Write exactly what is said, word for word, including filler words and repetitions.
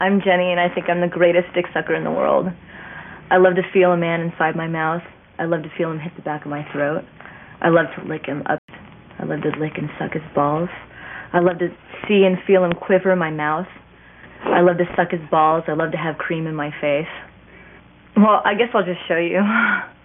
I'm Jenny, and I think I'm the greatest dick sucker in the world. I love to feel a man inside my mouth. I love to feel him hit the back of my throat. I love to lick him up. I love to lick and suck his balls. I love to see and feel him quiver in my mouth. I love to suck his balls. I love to have cream in my face. Well, I guess I'll just show you.